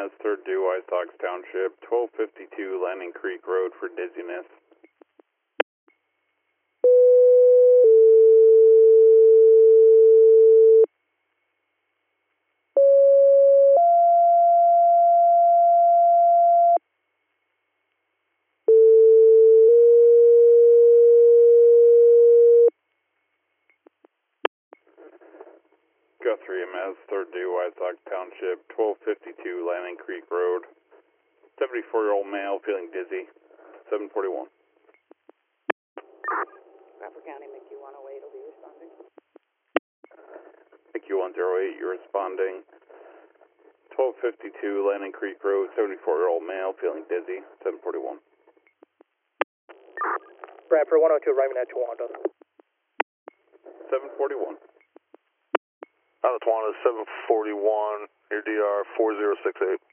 EMS, 3rd due, White Sox Township, 1252 Landing Creek Road for dizziness. Guthrie EMS, 3rd due, White Sox Township, 1252 Landing Creek Road, 74-year-old male feeling dizzy, 741. Crawford County, McHugh 108 will be responding. McHugh 108, you're responding. 1252 Landing Creek Road, 74-year-old male feeling dizzy, 741. Bradford 102, arriving at Tawanda. 741. Out of Tawanda, 741, near DR 4068.